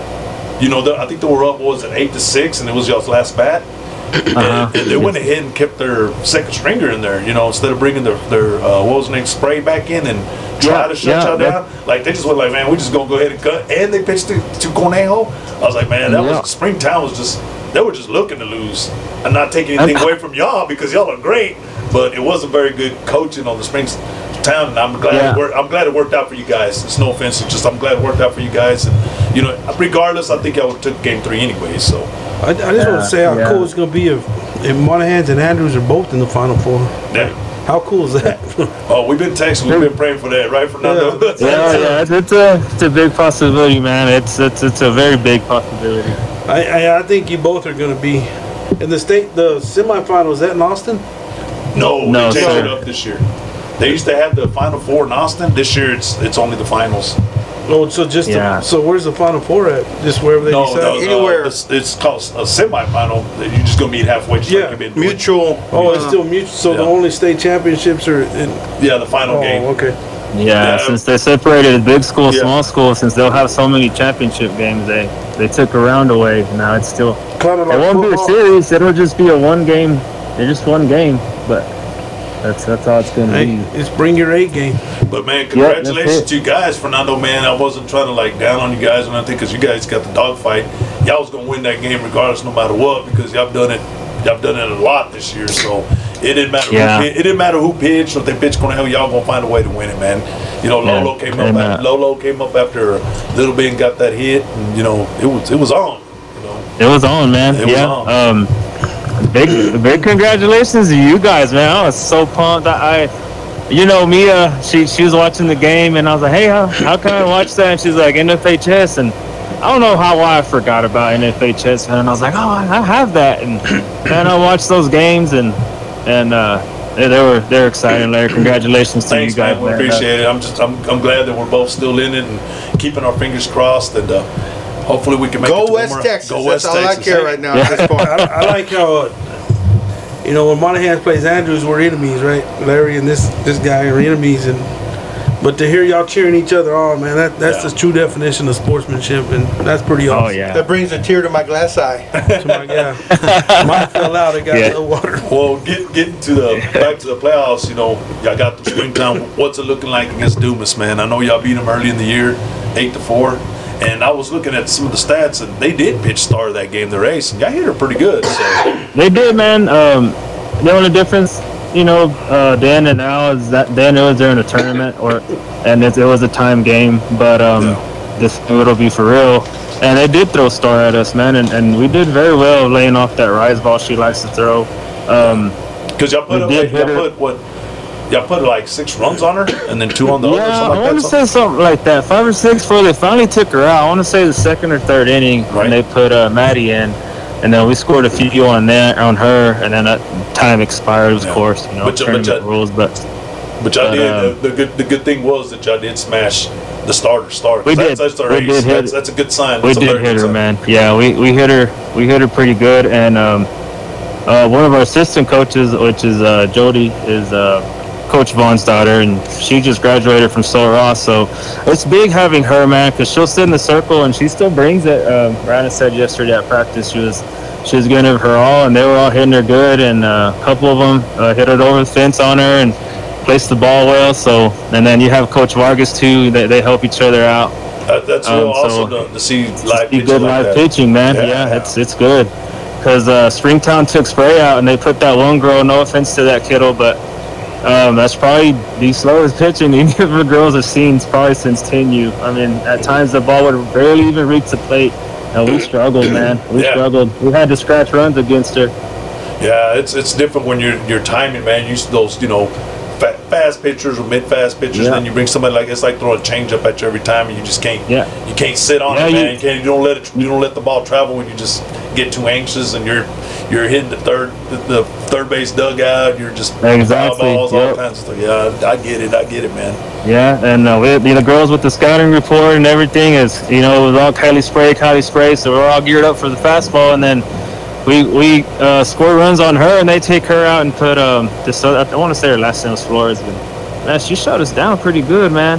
I think they were up, 8-6, and it was y'all's last bat. And they went ahead and kept their second stringer in there, instead of bringing their spray back in and try to shut y'all down. Like, they just went like, man, we just gonna go ahead and cut. And they pitched to Cornejo. I was like, man, Springtown was just. They were just looking to lose and not taking anything away from y'all, because y'all are great, but it wasn't very good coaching on the Springtown, and I'm glad it worked out for you guys. It's no offense, it's just I'm glad it worked out for you guys, and regardless, I think I would have took game 3 anyway. So I just want to say how cool it's gonna be if Monahans and Andrews are both in the Final Four. Yeah. How cool is that? Oh, we've been texting, we've been praying for that, right, Fernando? Yeah, it's a big possibility, man. It's a very big possibility. I think you both are going to be in the semifinals. Is that in Austin? No, they changed it up this year. They used to have the Final Four in Austin. This year, it's only the finals. Oh, so so where's the Final Four at? Just wherever they decide? Anywhere. It's called a semifinal. You're just going to meet halfway. Mutual. Oh, it's still mutual. So the only state championships are in. Yeah, the final game. Okay. Yeah, since they separated big school, small school, since they'll have so many championship games, they took a round away. Now it's still. It won't be a series. It'll just be a one game. It's just one game, but. That's all it's going to be. Just bring your A game. But, man, congratulations to you guys, Fernando, man. I wasn't trying to, down on you guys or anything, because you guys got the dogfight. Y'all was going to win that game regardless, no matter what, because y'all done it a lot this year. So it didn't matter. It didn't matter who pitched or if they pitched Cornell. Y'all going to find a way to win it, man. Lolo came up after Little Ben got that hit, and, it was on. It was on, man. It was on. Big congratulations to you guys, man. I was so pumped. Mia, she was watching the game, and I was like, hey, how can I watch that? And she's like, NFHS, and I don't know why I forgot about NFHS, and I was like, oh, I have that, and man, I watched those games, and they're exciting, Larry. Congratulations to you guys, man. We appreciate it. I'm glad that we're both still in it and keeping our fingers crossed, and Hopefully we can make it Go to West one more. Texas. Go West That's all Texas. I care right now at this point. I like how, when Monahan plays Andrews, we're enemies, right? Larry and this guy are enemies, but to hear y'all cheering each other on, man, that's the true definition of sportsmanship, and that's pretty awesome. Oh yeah. That brings a tear to my glass eye. So mine fell out. It got a little water. Well, getting to back to the playoffs, y'all got the springtime. What's it looking like against Dumas, man? I know y'all beat them early in the year, 8-4, and I was looking at some of the stats, and they did pitch Star that game, their ace, and y'all hit her pretty good. So They did, man. The only difference, Dan and Al is that Dan was during a tournament, and it was a time game, but this it'll be for real. And they did throw Star at us, man, and we did very well laying off that rise ball she likes to throw. because y'all put like 6 runs on her, and then 2 on the other. Yeah, Something I like want that, to say something like that. 5 or 6 before they finally took her out. I want to say the second or third inning Right. when they put Maddie in, and then we scored a few on her, and then that time expired, of course. Tournament rules, but But y'all did. The good thing was that y'all did smash the starter. We did. That's our We ace. did hit- That's a good sign. we That's a did very hit good her, sign. man. Yeah, we hit her. We hit her pretty good, and one of our assistant coaches, which is Jody, is Coach Vaughn's daughter, and she just graduated from Sul Ross. So it's big having her, man, because she'll sit in the circle and she still brings it. Rana said yesterday at practice she was giving it her all, and they were all hitting her good, and a couple of them hit it over the fence on her and placed the ball well. So, and then you have Coach Vargas too. They help each other out. That's real awesome to see live pitching good like live that. pitching, man. Yeah, it's good. Because Springtown took Spray out, and they put that one girl. No offense to that kiddo, but that's probably the slowest pitching any of the girls have seen probably since 10U. I mean, at times the ball would barely even reach the plate, and we struggled, man. We struggled. We had to scratch runs against her. Yeah, it's different when you're timing, man. Used to those, fast pitchers or mid-fast pitchers, and then you bring somebody like it's like throwing a changeup at you every time, and you just can't. Yeah. You can't sit on it, man. You don't let the ball travel when you just get too anxious, and you're hitting the third base dugout. You're just foul balls, all kinds of stuff. Yeah, I get it, man. Yeah, and the girls with the scouting report and everything is, it was all Kylie Spray, so we're all geared up for the fastball, and then we score runs on her, and they take her out and put this. I want to say her last name was Flores, but man, she shut us down pretty good, man.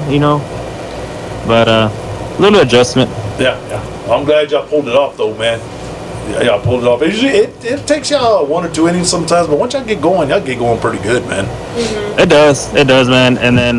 But little adjustment. Yeah. I'm glad y'all pulled it off, though, man. Yeah, y'all pulled it off. Usually, it takes y'all 1 or 2 innings sometimes, but once y'all get going pretty good, man. Mm-hmm. It does, man. And then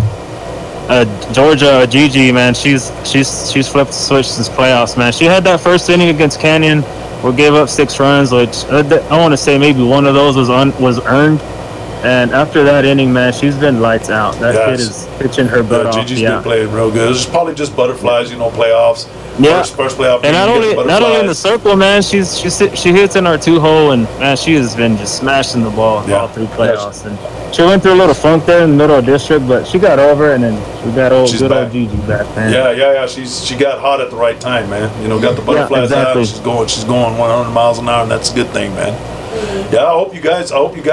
Georgia Gigi, man, she's flipped the switch since playoffs, man. She had that first inning against Canyon. We gave up 6 runs, which I want to say maybe one of those was earned. And after that inning, man, she's been lights out. That kid is pitching her butt off. Gigi's been playing real good. It's probably just butterflies, playoffs. Yeah. First playoff. And not only in the circle, man, she hits in our 2-hole, and man, she has been just smashing the ball all through playoffs. And she went through a little funk there in the middle of district, but she got over, and then we got old Gigi back, man. Yeah. She got hot at the right time, man. Got the butterflies out. She's going 100 miles an hour, and that's a good thing, man. Yeah, I hope you guys,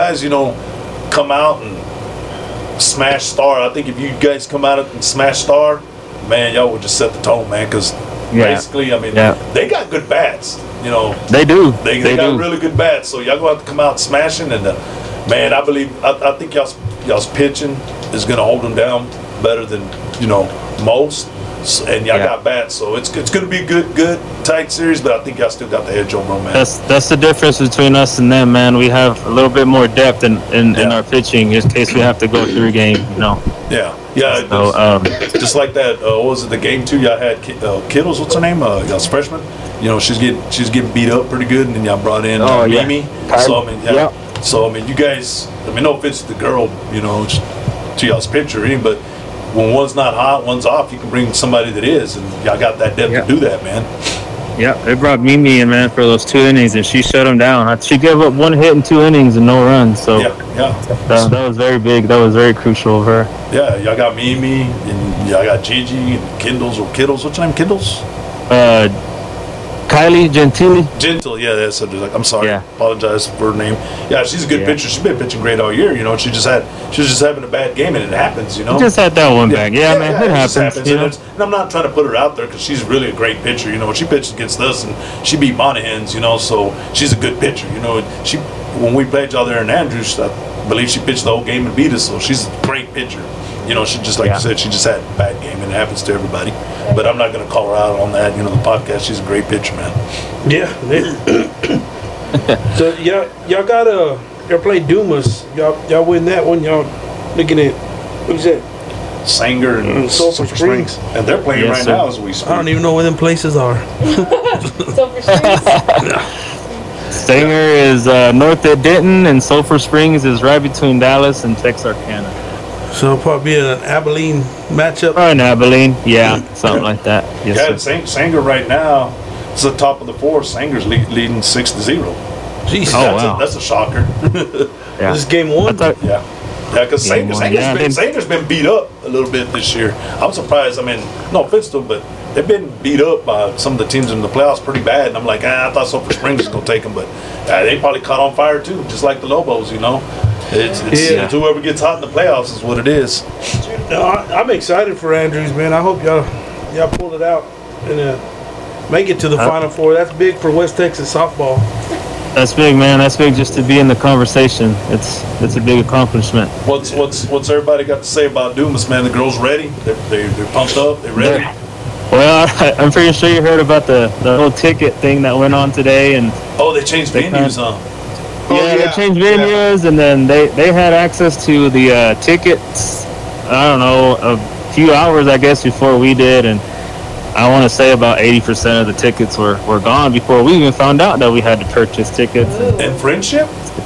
come out and smash Star. I think if you guys come out and smash Star, man, y'all would just set the tone, man. Because basically, I mean, they got good bats. They do. They got really good bats. So y'all gonna have to come out smashing, and man, I think y'all's pitching is gonna hold them down better than most. And y'all got bats, so it's gonna be a good tight series. But I think y'all still got the edge over them, man. That's the difference between us and them, man. We have a little bit more depth in our pitching in case we have to go through a game, Yeah. So, just like that. What was it? The game 2 y'all had Kittles. What's her name? Y'all's freshman. She's getting beat up pretty good, and then y'all brought in Mimi. So I mean, So I mean, you guys. I mean, no offense to the girl, to y'all's pitcher, but when one's not hot, one's off, you can bring somebody that is, and y'all got that depth to do that, man. Yeah, they brought Mimi in, man, for those 2 innings, and she shut them down. She gave up 1 hit in 2 innings and no runs, so that was very big. That was very crucial of her. Yeah, y'all got Mimi, and y'all got Gigi, and Kittles. What's her name, Kittles? Kylie Gentile. Gentle, yeah, that's I'm sorry. Yeah. Apologize for her name. Yeah, she's a good pitcher. She's been pitching great all year. You know, she was just having a bad game, and it happens. You know, Just had that one back. Yeah, man, it just happens. You know? And I'm not trying to put her out there because she's really a great pitcher. You know, she pitched against us, and she beat Monahans. You know, so she's a good pitcher. You know, and when we played y'all there in Andrews, I believe she pitched the whole game and beat us. So she's a great pitcher. You know, she just like you said, she just had a bad game, and it happens to everybody. But I'm not going to call her out on that. You know, the podcast, she's a great pitcher, man. Yeah. So y'all got y'all played Dumas. Y'all win that one. Y'all looking at who's that? Sanger and Sulphur Springs. And they're playing right now as we speak. I don't even know where them places are. Sulphur Springs. Sanger is north of Denton, and Sulphur Springs is right between Dallas and Texarkana. So it'll probably be an Abilene matchup. Or in Abilene, yeah, something like that. Yes, sir. Sanger right now is the top of the four. Sanger's leading 6-0. Jeez. Oh, wow. That's a shocker. Yeah. This is game one. Yeah, because Game one, yeah, Sanger's been beat up a little bit this year. I'm surprised. I mean, no offense to them, but they've been beat up by some of the teams in the playoffs pretty bad. And I'm like, I thought Sulphur Springs was going to take them, but they probably caught on fire too, just like the Lobos, you know. It's whoever gets hot in the playoffs is what it is. No, I'm excited for Andrews, man. I hope y'all pull it out and make it to the Final Four. That's big for West Texas softball. That's big, man. That's big just to be in the conversation. It's a big accomplishment. What's everybody got to say about Dumas, man? The girls ready? They're pumped up. They're ready. Well, I'm pretty sure you heard about the whole ticket thing that went on today, and they changed venues, huh? they changed venues, and then they had access to the tickets. I don't know, a few hours I guess before we did, and I want to say about 80% of the tickets were gone before we even found out that we had to purchase tickets. And Friendship?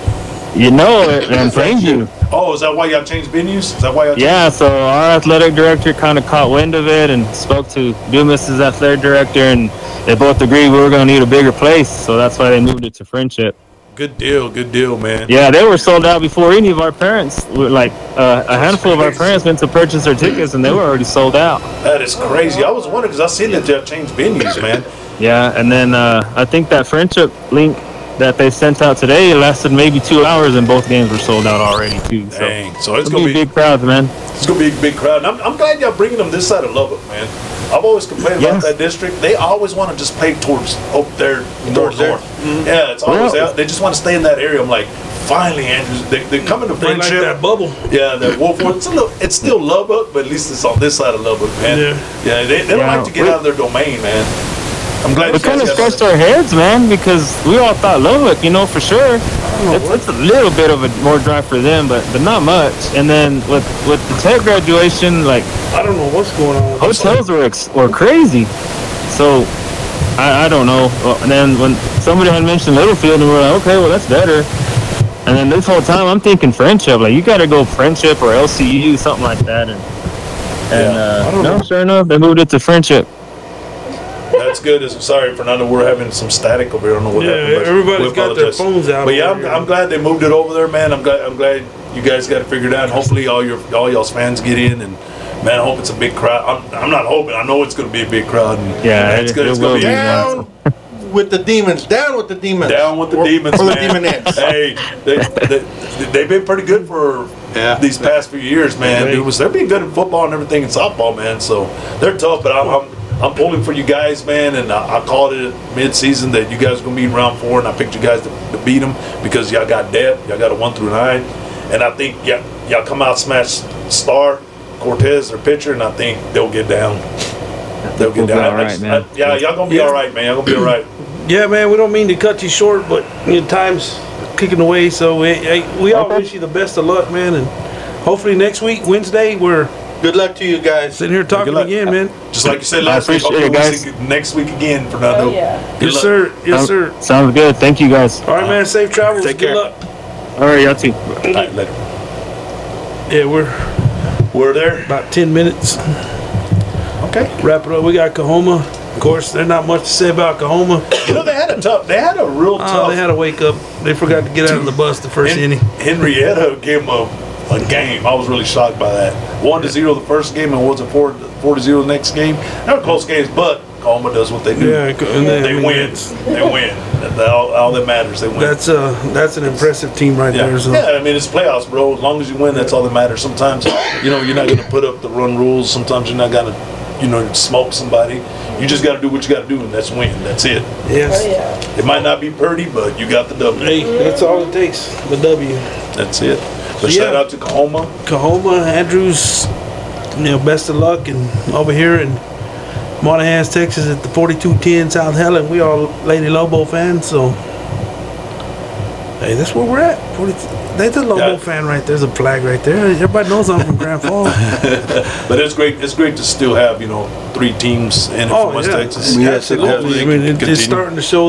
You know it, and Plainview. Oh, is that why y'all changed venues? Is that why y'all changed? Yeah, so our athletic director kind of caught wind of it and spoke to Dumas' athletic director, and they both agreed we were going to need a bigger place, so that's why they moved it to Friendship. Good deal, man. Yeah, they were sold out before any of our parents. Like a handful of our parents went to purchase their tickets, and they were already sold out. That is crazy. I was wondering because I seen that y'all changed venues, man. Yeah, and then I think that Friendship link that they sent out today lasted maybe 2 hours, and both games were sold out already too. So, dang. So it's gonna be big crowds, man. It's gonna be a big crowd. And I'm glad y'all bringing them this side of Lubbock, man. I've always complained about that district. They always want to just play towards up there north. Mm-hmm. Yeah, it's always out. They just want to stay in that area. I'm like, finally, Andrews. They're coming to Friendship. They like that bubble. Yeah, that Wolfwood. It's still Lubbock, but at least it's on this side of Lubbock, man. Yeah, they don't like to get out of their domain, man. I'm glad we kind of scratched our heads, man, because we all thought Lubbock, for sure. It's a little bit of a more drive for them, but not much. And then with the Tech graduation, like, I don't know what's going on. Hotels were crazy. So I don't know. And then when somebody had mentioned Littlefield, and we're like, okay, well that's better. And then this whole time I'm thinking Friendship, like you got to go Friendship or LCU, something like that. And sure enough, they moved it to Friendship. That's good. Sorry, Fernando, we're having some static over here. I don't know what happened. Yeah, everybody's got their phones out. But yeah, I'm glad they moved it over there, man. I'm glad you guys got it figured out. And hopefully all y'all's fans get in, and man, I hope it's a big crowd. I'm not hoping. I know it's going to be a big crowd. And, it's going to be down with the demons. Down with the demons. Down with the demons, for man. The demonettes. Hey, they've been pretty good for these past few years, man. They're being good in football and everything in softball, man. So they're tough, but I'm pulling for you guys, man, and I called it mid-season that you guys are going to be in round 4, and I picked you guys to beat them because y'all got depth. Y'all got a 1 through 9, and I think y'all come out smash Star, Cortez, their pitcher, and I think they'll get down. They'll get down. All right, man. Y'all going to be all right, man. Y'all going to be all right. Yeah, man, we don't mean to cut you short, but time's kicking away, so we all wish you the best of luck, man, and hopefully next week, Wednesday, we're good luck to you guys. Sitting here talking again, man. Just like you said last week. Appreciate it, guys. Next week again, Fernando. Oh, yeah. Yes, sir. Yes, sir. Sounds good. Thank you, guys. All right, man. Safe travels. Take Good care. luck. All right, y'all too. All right, later. Yeah, We're there. about 10 minutes. Okay. Wrap it up. We got Kahoma. Of course, there's not much to say about Kahoma. They had a real tough. They had to wake up. They forgot to get out of the bus the first inning. Henrietta gave them a game. I was really shocked by that. 1-0 the first game, and was it 4-0 the next game? They were close games, but Calma does what they do. Yeah, and then, They win. They win. All that matters, they win. That's an impressive team right Yeah. there. So. Yeah, I mean, it's playoffs, bro. As long as you win, that's all that matters. Sometimes, you're not going to put up the run rules. Sometimes you're not going to, smoke somebody. You just got to do what you got to do, and that's win. That's it. Yes. Oh, yeah. It might not be pretty, but you got the W. Hey, that's all it takes. The W. That's it. So Yeah. shout out to Kahoma. Kahoma, Andrews, best of luck. And over here in Monahans, Texas at the 4210 South Helen, we all Lady Lobo fans. So, hey, that's where we're at. There's a Lobo Yeah. fan right there. There's a flag right there. Everybody knows I'm from Grand Falls. But it's great. It's great to still have 3 teams in it from West Texas. Yes, it Absolutely. I mean, it's starting to show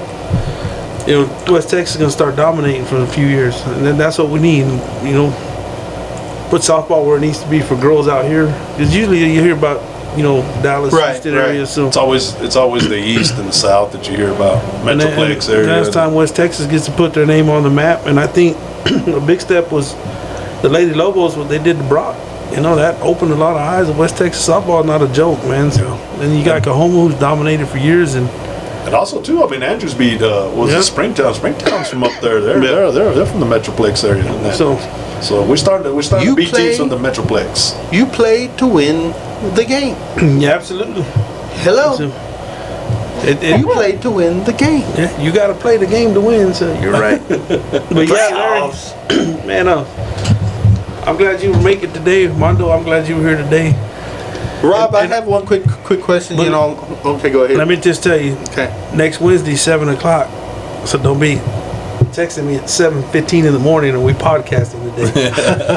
West Texas is going to start dominating for a few years. And then that's what we need, put softball where it needs to be for girls out here. Because usually you hear about, Dallas, Right, Houston right. area. So It's always the East and the South that you hear about. and Metroplex area. last time West Texas gets to put their name on the map. And I think a big step was the Lady Lobos, what they did to Brock. That opened a lot of eyes. West Texas softball is not a joke, man. So, and you got Kahoma, who's dominated for years. And also too, Andrews beat Yeah. it Springtown? Springtown's from up there. They're from the Metroplex area. And that. so, So we started You to beat play- teams from the Metroplex. You played to win the game. yeah, absolutely. Hello. So, it, You played to win the game. yeah, you got to play the game to win, so you're right. But yeah, Larry, man, I'm glad you were making today. Mondo, I'm glad you were here today. Rob, I have one quick question. But- Okay, go ahead. Let me just tell you, Okay. next Wednesday, 7 o'clock, so don't be texting me at 7:15 in the morning and we podcasting today.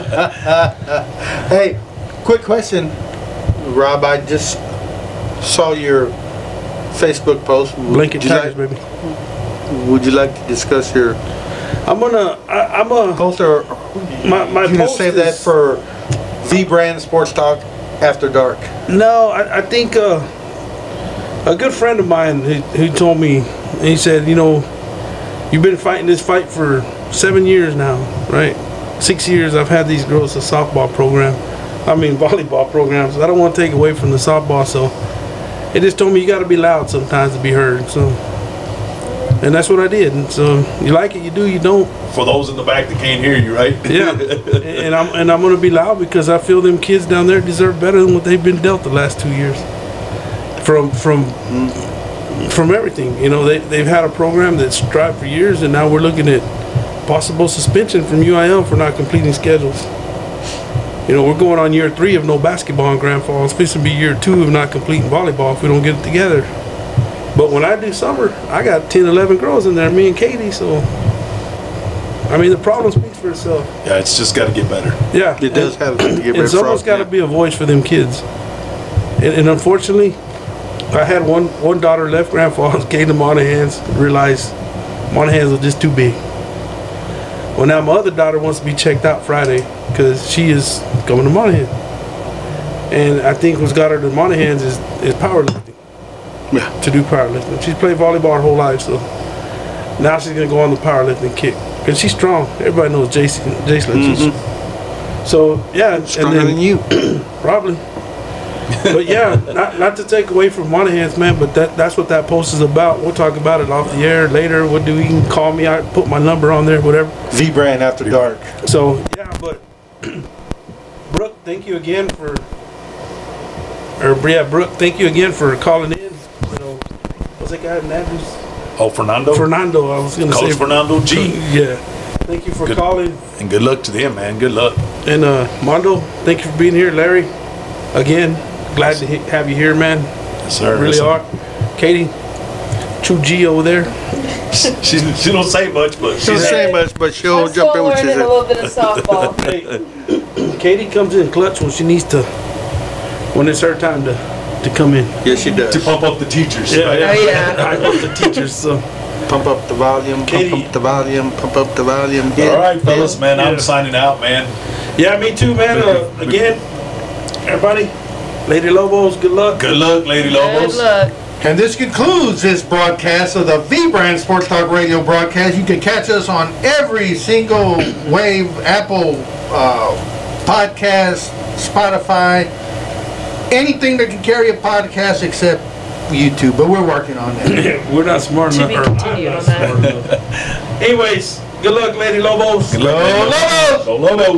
Hey, quick question, Rob. I just saw your Facebook post. Blanket Tigers, baby. Would you like to discuss your I'm a, post, or my you gonna post save that is- for V Brand Sports Talk after dark? No, I think a good friend of mine who told me, he said, you've been fighting this fight for 7 years now, right? 6 years I've had these girls a softball program. Volleyball programs. I don't want to take away from the softball, so it just told me you got to be loud sometimes to be heard. So, and that's what I did. And so you like it, you do, you don't. For those in the back that can't hear you, right? Yeah, and I'm gonna be loud because I feel them kids down there deserve better than what they've been dealt the last 2 years. From everything, they've had a program that's strived for years, and now we're looking at possible suspension from UIL for not completing schedules. We're going on year 3 of no basketball in Grand Falls. This will be year 2 of not completing volleyball if we don't get it together. But when I do summer, I got 10, 11 girls in there, me and Katie, so the problem speaks for itself. Yeah, it's just got to get better. Yeah, It does have to get and rid someone's got to be a voice for them kids. And unfortunately, I had one daughter left Grand Falls, came to Monahans, realized Monahans was just too big. Well, now my other daughter wants to be checked out Friday because she is going to Monahans. And I think what's got her to Monahans is powerlifting. Yeah. To do powerlifting. She's played volleyball her whole life, so now she's going to go on the powerlifting kick. Because she's strong. Everybody knows Jace Lynch. So, yeah. Stronger than you. Probably. But yeah, not to take away from Monahans, man, but that's what that post is about. We'll talk about it off the air later. What do you can call me? I put my number on there, whatever. V Brand after dark. So yeah, but Brooke, thank you again for Brooke, thank you again for calling in. What's that guy's name? Oh, Fernando? Fernando, I was gonna Coach say Fernando G. Yeah. Thank you for Good. calling. And good luck to them, man. Good luck. And Mondo, thank you for being here. Larry, again, glad to have you here, man. Yes, sir. Really Listen, are. Katie, True G over there. She don't say much, but She don't she's say much, but she'll I'm jump still in when she learning a says. little bit of softball. Hey, Katie comes in clutch when she needs to, when it's her time to come in. Yes, she does. to pump up the teachers. Yeah, right? yeah. Oh, yeah. I love the teachers, so. Pump up the volume, Katie. pump up the volume, pump up the volume. All right, fellas, man. Yeah. I'm signing out, man. Yeah, me too, man. Again, everybody, Lady Lobos, good luck. Good luck, Lady Good Lobos. luck. And this concludes this broadcast of the V Brand Sports Talk Radio broadcast. You can catch us on every single wave, Apple podcast, Spotify, anything that can carry a podcast except YouTube, but we're working on that. We're not smart To enough. be or I'm continued not on that. smart enough. Anyways, good luck, Lady Lobos. Good luck, Lobos. Go Lobos.